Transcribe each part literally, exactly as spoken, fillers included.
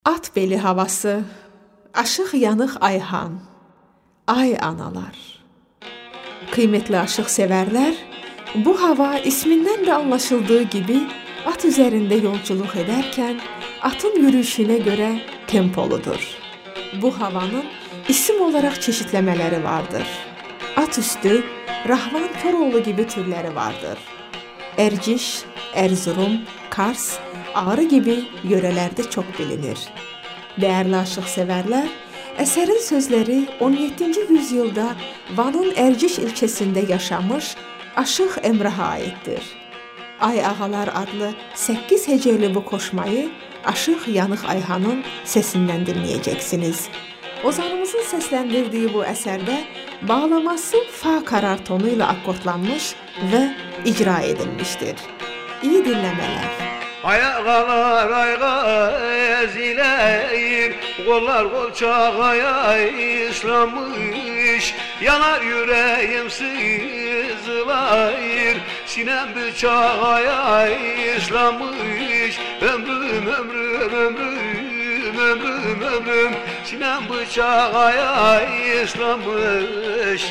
At beli havası, aşıq yanıq ayhan, ay analar. Kıymetli aşıq sevərlər, bu hava ismindən də anlaşıldığı gibi at üzərində yolculuk ederken atın yürüyüşüne göre tempoludur. Bu havanın isim olarak çeşitlemeleri vardır. At üstü, Rahman Koroğlu gibi türleri vardır. Erciş, Erzurum, Kars, Ağrı gibi yörelerde çok bilinir. Değerli aşıq sevərlər, eserin sözleri on yeddinci yüzyılda Van'ın Erciş ilçesinde yaşamış Aşıq Emrah'a aittir. Ay Ağalar adlı sekiz heceli bu koşmayı Aşıq Yanıq Ayhan'ın sesinden dinleyeceksiniz. Ozanımızın seslendirdiği bu eserde bağlaması fa karar tonuyla akordlanmış ve icra edilmiştir. İyi dinlemeler. Ay ağalar ayğa ezileyir, kollar kol çağaya ıslanmış, yanar yüreğim sızılayır, sinem bıçağa ıslanmış, ömrüm ömrüm ömrüm ömrüm ömrüm, sinem bıçağa ıslanmış.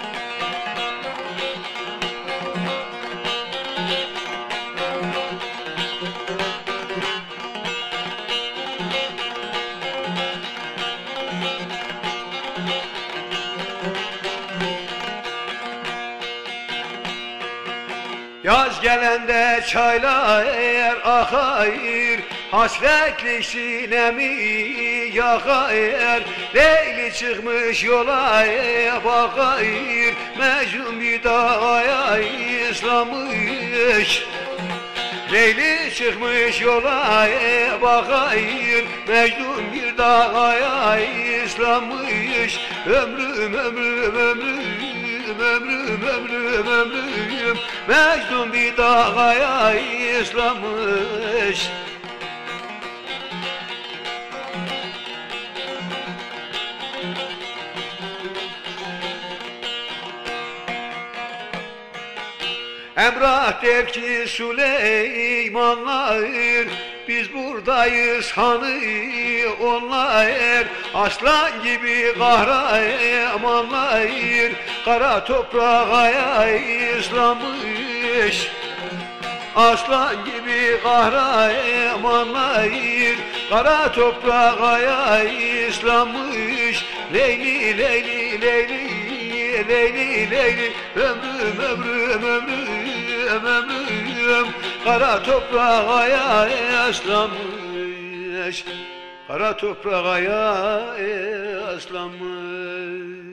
Yaz gelende çaylar akayır, hasretli sinemi yakayır. Leyli çıkmış yola bakayır, Mecnun bir dağa ıslamış. Leyli çıkmış yola bakayır, Mecnun bir dağa ıslamış. Ömrüm ömrüm ömrüm ömrüm ömrüm ömrüm, Mecnun bir dağa ıslamış. Emrah der ki Süleymanlar, biz buradayız hanı onlar, aslan gibi kahramanlar, kara toprağa ıslamış. Aslan gibi kahramanlar, kara toprağa ıslamış. Leyli leyli leyli leyli leyli, ömrüm ömrüm ömrüm ömrüm, kara toprağa ıslanmış, kara toprağa ıslanmış.